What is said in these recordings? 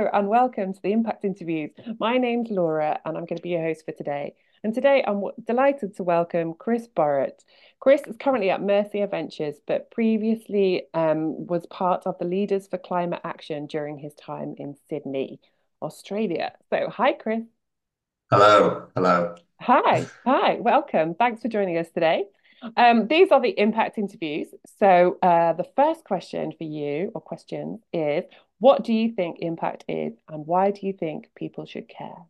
and welcome to the Impact Interviews. My name's Laura, and I'm going to be your host for today. And today I'm delighted to welcome Chris Borrett. Chris is currently at Mercia Ventures, but previously was part of the Leaders for Climate Action during his time in Sydney, Australia. So, hi, Chris. Hello, hello. Hi, welcome. Thanks for joining us today. These are the impact interviews. So, the first question for you, or questions, is what do you think impact is, and why do you think people should care?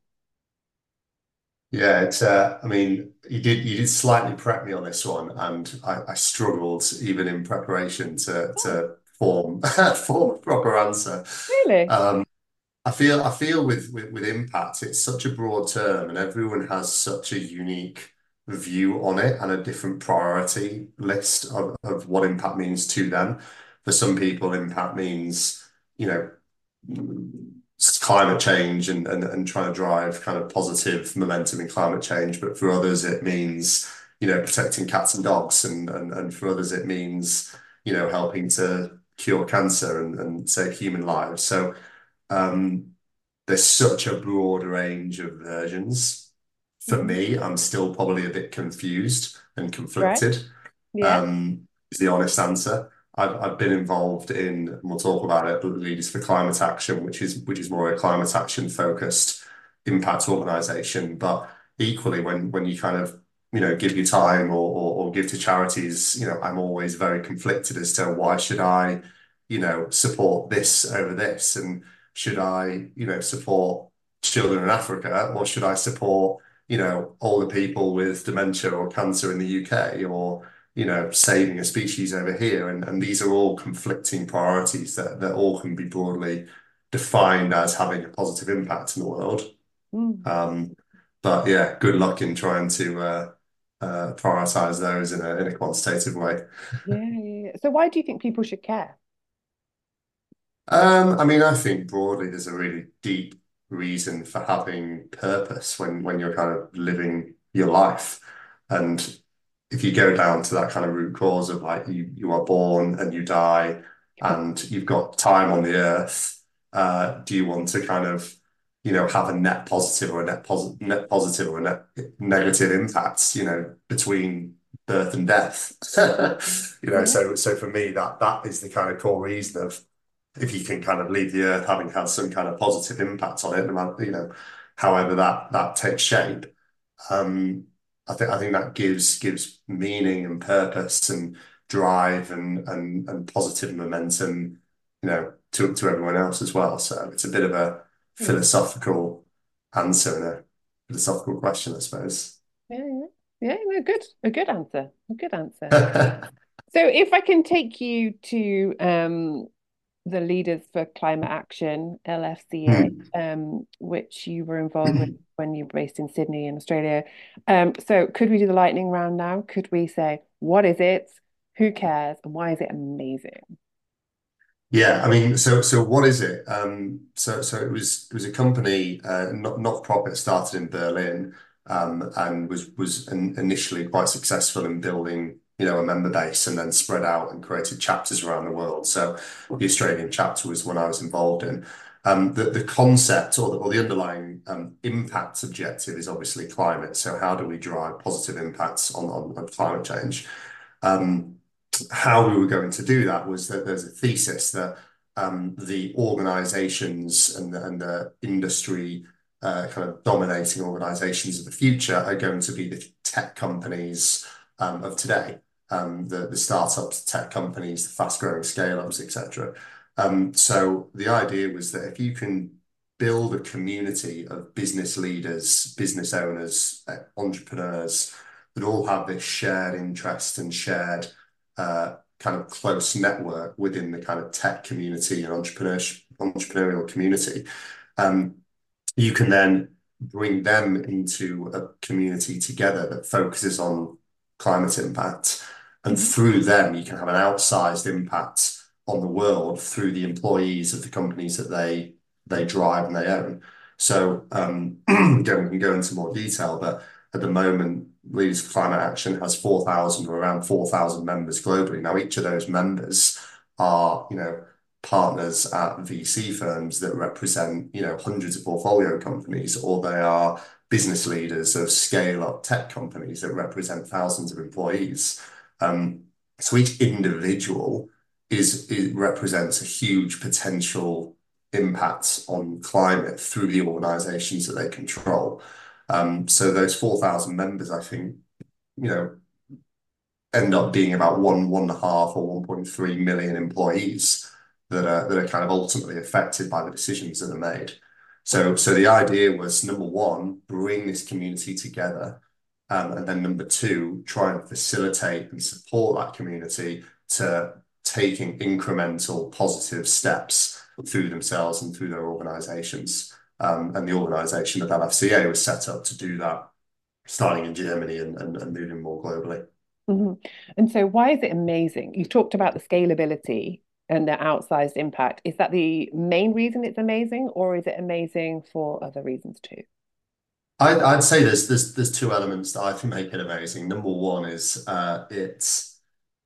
Yeah, it's I mean, you did slightly prep me on this one, and I struggled even in preparation Oh, to form form a proper answer. really? Um, I feel with impact, it's such a broad term, and everyone has such a unique view on it and a different priority list of what impact means to them. For some people, impact means, you know, climate change and trying to drive kind of positive momentum in climate change. But for others, it means, protecting cats and dogs. And for others, it means, helping to cure cancer and save human lives. So um, there's such a broad range of versions. For Mhm. me, I'm still probably a bit confused and Right? conflicted, Yeah. is the honest answer. I've been involved in, and we'll talk about it, Leaders for Climate Action, which is more a climate action focused impact organization. But equally, when you kind of give your time or give to charities, I'm always very conflicted as to why should I support this over this, and should I support children in Africa, or should I support older people with dementia or cancer in the UK, or saving a species over here. And these are all conflicting priorities that all can be broadly defined as having a positive impact in the world. Mm. Um, but yeah, good luck in trying to prioritize those in a quantitative way. Yeah. So, why do you think people should care? I mean, I think broadly there's a really deep reason for having purpose when you're kind of living your life. And if you go down to that kind of root cause of like you are born and you die and you've got time on the earth, do you want to kind of have a net positive or a net positive or a net negative impact between birth and death? Yeah. So for me that is the kind of core reason of, if you can kind of leave the earth having had some kind of positive impact on it, no matter, however that takes shape. um, I think that gives meaning and purpose and drive and positive momentum, to everyone else as well. So it's a bit of a Yeah. philosophical answer and a philosophical question, I suppose. Yeah. Yeah. No, good. A good answer. A good answer. So, if I can take you to the Leaders for Climate Action, LFCA, Hmm. which you were involved with when you were based in Sydney in Australia. So could we do the lightning round now? Could we say, what is it? Who cares? And why is it amazing? Yeah, I mean, so what is it? So it was a company, not for profit, started in Berlin, and was initially quite successful in building, a member base, and then spread out and created chapters around the world. So the Australian chapter was one I was involved in. The concept or the underlying impact objective is obviously climate. So how do we drive positive impacts on climate change? Um, how we were going to do that was that there's a thesis that the organizations and the industry, kind of dominating organizations of the future, are going to be the tech companies of today, the startups, tech companies, the fast-growing scale-ups, etc. So the idea was that if you can build a community of business leaders, business owners, entrepreneurs that all have this shared interest and shared kind of close network within the kind of tech community and entrepreneurial community, um, you can then bring them into a community together that focuses on climate impact. And Mhm. through them, you can have an outsized impact on the world through the employees of the companies that they drive and they own. So again, we can go into more detail, but at the moment, Leaders for Climate Action has 4,000 or around 4,000 members globally. Now, each of those members are, partners at VC firms that represent, hundreds of portfolio companies, or they are business leaders of scale-up tech companies that represent thousands of employees. So each individual it represents a huge potential impact on climate through the organizations that they control. So those 4,000 members, I think, you know, end up being about 1.5 or 1.3 million employees that are kind of ultimately affected by the decisions that are made. So the idea was, number one, bring this community together, and then number two, try and facilitate and support that community to taking incremental positive steps through themselves and through their organizations. And the organization of LFCA was set up to do that, starting in Germany and moving more globally. Mhm. And so, why is it amazing? You've talked about the scalability and the outsized impact. Is that the main reason it's amazing, or is it amazing for other reasons too? I'd say there's two elements that I think make it amazing. Number one is it's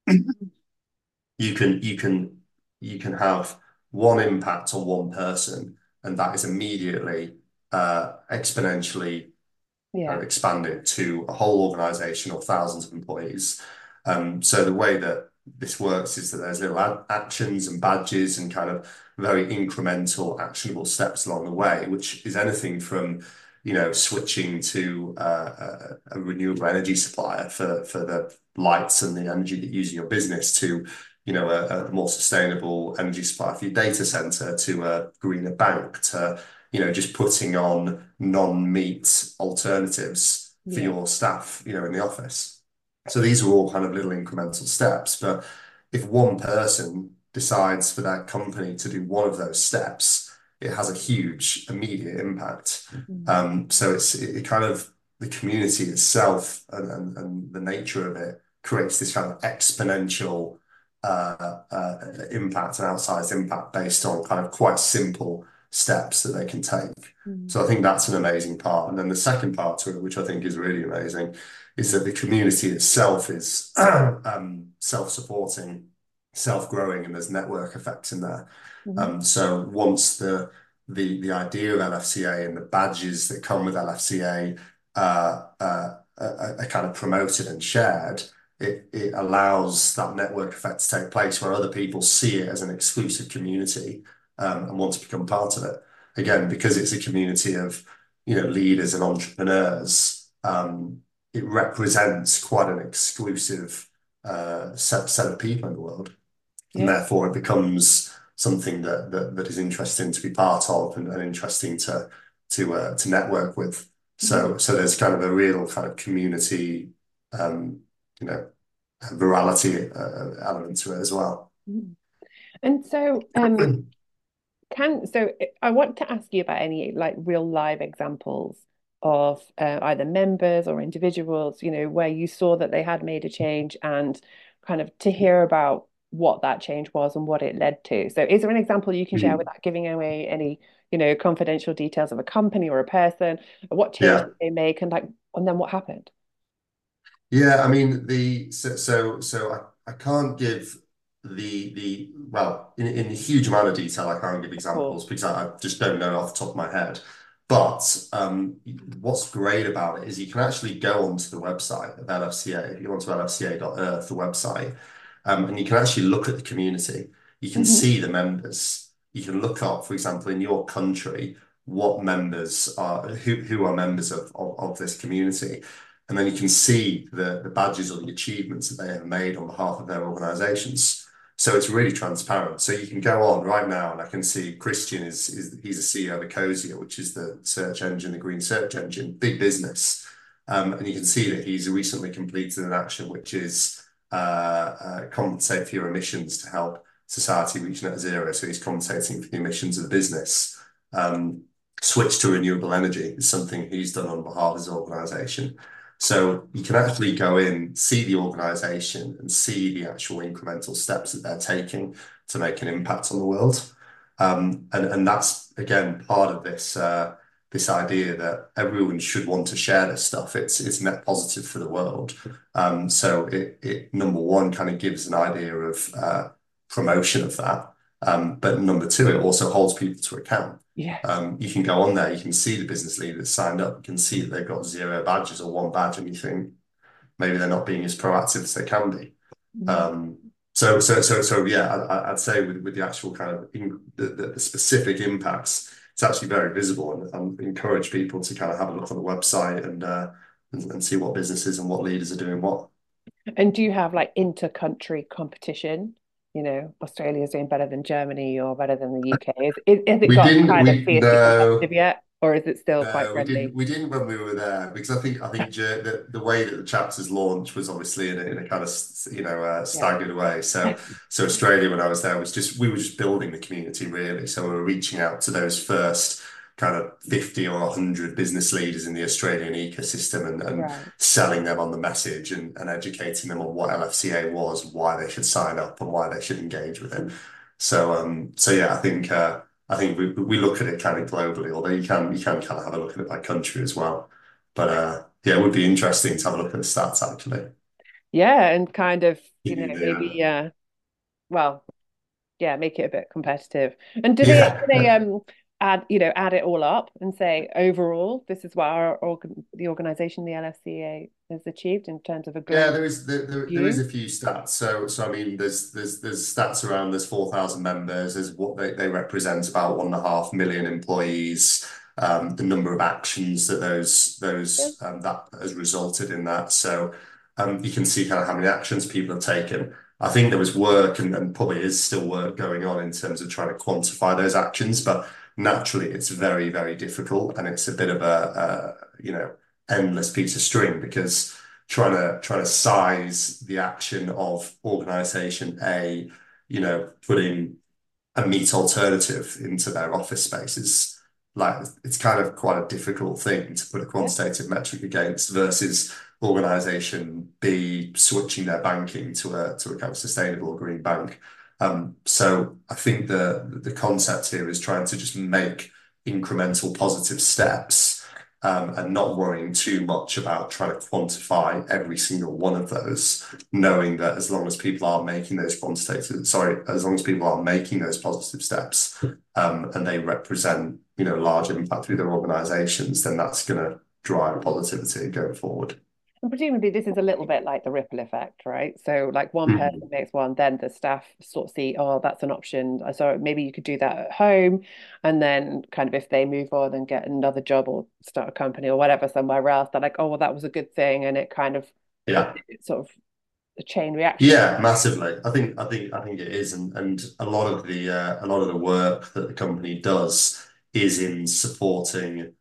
you can have one impact on one person, and that is immediately exponentially Yeah. expanded to a whole organization or thousands of employees. So the way that this works is that there's little actions and badges and kind of very incremental actionable steps along the way, which is anything from, switching to a renewable energy supplier for the lights and the energy that you use in your business to, a more sustainable energy supply for your data center, to a greener bank, to just putting on non-meat alternatives for Yeah. your staff, in the office. So these are all kind of little incremental steps. But if one person decides for their company to do one of those steps, it has a huge immediate impact. Mm. So it kind of, the community itself and the nature of it creates this kind of exponential impact and outsized impact based on kind of quite simple steps that they can take. Mm. So I think that's an amazing part. And then the second part to it, which I think is really amazing, is that the community itself is self-supporting, self-growing, and there's network effects in there. Mhm. So once the idea of LFCA and the badges that come with LFCA are kind of promoted and shared, it allows that network effect to take place where other people see it as an exclusive community, and want to become part of it. Again, because it's a community of, leaders and entrepreneurs, it represents quite an exclusive set of people in the world. And Yeah. therefore it becomes something that is interesting to be part of, and interesting to network with. Mhm. So there's kind of a real kind of community, um, you know, virality element to it as well. Mhm. And so, I want to ask you about any like real live examples of either members or individuals, where you saw that they had made a change, and kind of to hear about what that change was and what it led to. So is there an example you can share Mm. without giving away any, confidential details of a company or a person? What change Yeah. did they make, and then what happened? Yeah, I mean I can't give the well in a huge amount of detail. I can't give Of course. examples because I just don't know off the top of my head. But what's great about it is you can actually go onto the website of LFCA. If you go onto lfca.earth, the website, and you can actually look at the community. You can Hmm. see the members. You can look up, for example, in your country, what members are who are members of this community. And then you can see the badges or the achievements that they have made on behalf of their organizations. So it's really transparent. So you can go on right now, and I can see Christian he's a CEO of Ecosia, which is the search engine, the green search engine, big business. And you can see that he's recently completed an action which is compensate for your emissions to help society reach net zero. So he's compensating for the emissions of the business. Switch to renewable energy is something he's done on behalf of his organization. So you can actually go in, see the organization, and see the actual incremental steps that they're taking to make an impact on the world. And that's again part of this idea that everyone should want to share this stuff. It's net positive for the world. So it number one kind of gives an idea of promotion of that. But number two, it also holds people to account. Yes. You can go on there, you can see the business leader that's signed up, you can see that they've got zero badges or one badge, and you think maybe they're not being as proactive as they can be. Yeah. Um, so yeah, I'd say with the actual kind of the specific impacts, it's actually very visible, and encourage people to kind of have a look on the website and see what businesses and what leaders are doing what. And do you have like inter-country competition? You know, Australia's doing better than Germany or better than the UK. Has it We got didn't kind of we fiercely competitive no yet, or is it still quite no friendly? we didn't when we were there because I think the way that the chapters launched was obviously in a kind of Yeah. staggered way. So Australia when I was there was just we were just building the community really. So we were reaching out to those first kind of 50 or 100 business leaders in the Australian ecosystem and Right. selling them on the message and educating them on what LFCA was, why they should sign up and why they should engage with it. So yeah, I think we look at it kind of globally, although you can kind of have a look at it by country as well. But yeah, it would be interesting to have a look at the stats actually. Yeah, and kind of, Give you maybe the well, yeah, make it a bit competitive. And do they yeah. add it all up and say overall this is what the organization, the LFCA, has achieved in terms of a Yeah, global there is view? a few stats. So I mean, there's stats around. There's 4,000 members. There's what they represent about 1.5 million employees. The number of actions that Yeah. that has resulted in that. So you can see kind of how many actions people have taken. I think there was work and probably is still work going on in terms of trying to quantify those actions, but naturally it's very, very difficult and it's a bit of a endless piece of string because trying to size the action of organization A, putting a meat alternative into their office spaces. Like it's kind of quite a difficult thing to put a Yeah. quantitative metric against versus organization B switching their banking to a kind of sustainable green bank. So I think the concept here is trying to just make incremental positive steps and not worrying too much about trying to quantify every single one of those, knowing that as long as people are making those as long as people are making those positive steps, and they represent, large impact through their organizations, then that's going to drive positivity going forward. And presumably this is a little bit like the ripple effect, right? So like one person Mhm. makes one, then the staff sort of see, oh, that's an option. So maybe you could do that at home. And then kind of if they move on and get another job or start a company or whatever somewhere else, they're like, oh, well, that was a good thing. And it kind of Yeah. it's sort of a chain reaction. Yeah, massively. I think it is, and a lot of the work that the company does is in supporting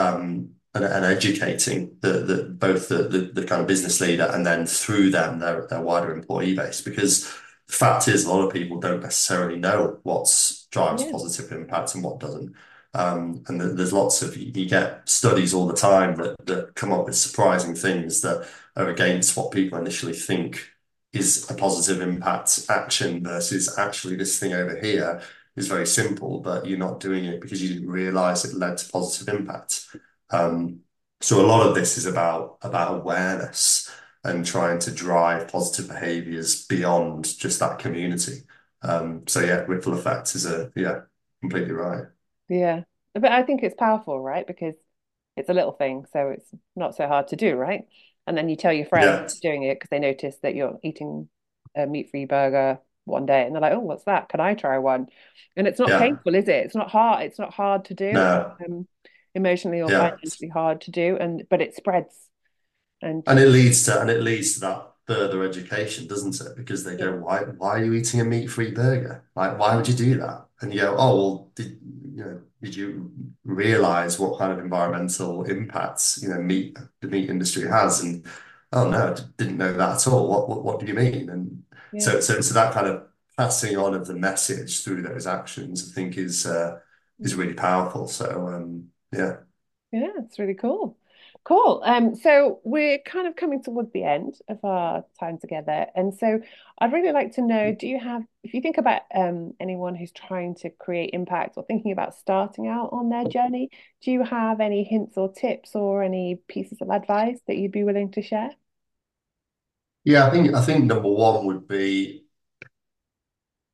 and educating both the kind of business leader and then through them their wider employee base because the fact is a lot of people don't necessarily know what drives Yeah. positive impact and what doesn't. And there's lots of you get studies all the time that come up with surprising things that are against what people initially think is a positive impact action versus actually this thing over here is very simple, but you're not doing it because you didn't realize it led to positive impact. Um, so a lot of this is about awareness and trying to drive positive behaviors beyond just that community. So yeah, ripple effect is completely right. Yeah. But I think it's powerful, right? Because it's a little thing, so it's not so hard to do, right? And then you tell your friends Yeah, doing it because they notice that you're eating a meat-free burger one day, and they're like, "Oh, what's that? Can I try one?" And it's not yeah, painful, is it? It's not hard. It's not hard to do. It's no, emotionally or yeah. financially hard to do, and but it spreads. And And it leads to that further education, doesn't it? Because they yeah, go, why are you eating a meat-free burger? Like, why would you do that? And you go, oh, well, did you realize what kind of environmental impacts, the meat industry has? And oh no, I didn't know that at all. What do you mean? And yeah, so that kind of passing on of the message through those actions, I think is really powerful. So yeah. yeah, it's really cool. Cool. So we're kind of coming towards the end of our time together. And so I'd really like to know, if you think about anyone who's trying to create impact or thinking about starting out on their journey, do you have any hints or tips or any pieces of advice that you'd be willing to share? Yeah, I think number one would be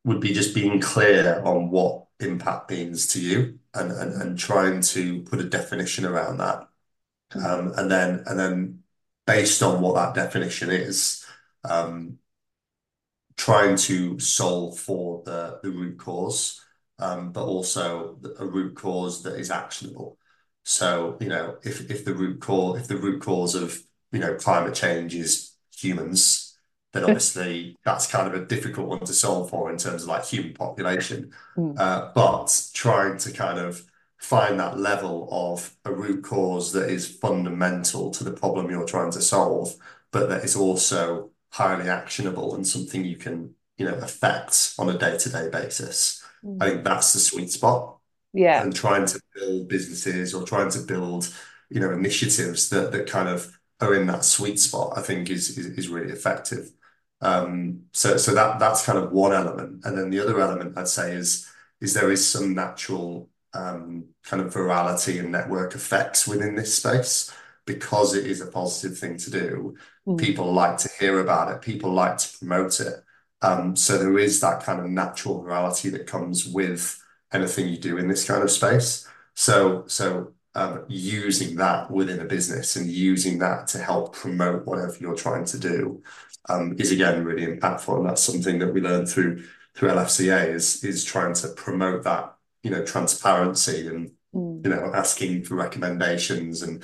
would be just being clear on what impact means to you and trying to put a definition around that. And then based on what that definition is, um, trying to solve for the root cause, but also a root cause that is actionable. So, if the root cause of, climate change is humans, then obviously that's kind of a difficult one to solve for in terms of like human population. Mm. But trying to kind of find that level of a root cause that is fundamental to the problem you're trying to solve, but that is also highly actionable and something you can, affect on a day-to-day basis. I Mm. think that's the sweet spot. Yeah. And trying to build businesses or trying to build, initiatives that kind of are in that sweet spot, I think is really effective. So that's kind of one element. And then the other element I'd say is there is some natural kind of virality and network effects within this space because it is a positive thing to do. Mm. People like to hear about it. People like to promote it. So there is that kind of natural virality that comes with anything you do in this kind of space. So using that within a business and using that to help promote whatever you're trying to do is again really impactful. And that's something that we learned through LFCA is trying to promote that, transparency and, Mm. asking for recommendations and,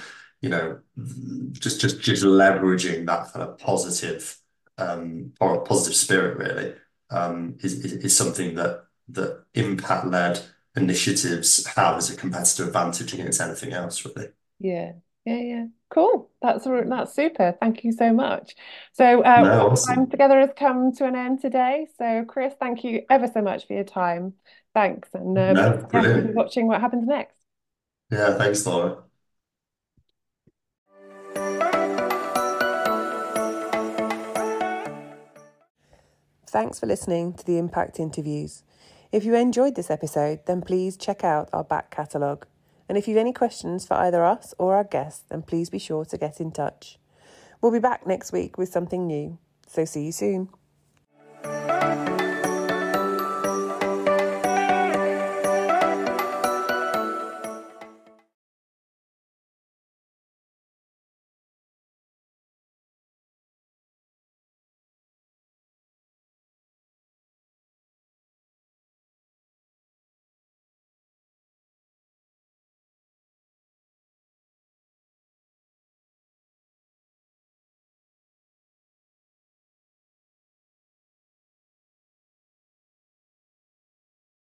just leveraging that kind of positive or a positive spirit really is something that impact-led initiatives have as a competitive advantage against anything else, really. Yeah. Yeah. Yeah. Cool. That's super. Thank you so much. So No, our time awesome. together has come to an end today. So Chris, thank you ever so much for your time. Thanks. And No, yeah, we'll be brilliant. watching what happens next. Yeah, thanks, Laura. Thanks for listening to the Impact Interviews. If you enjoyed this episode, then please check out our back catalogue. And if you've any questions for either us or our guests, then please be sure to get in touch. We'll be back next week with something new. So see you soon.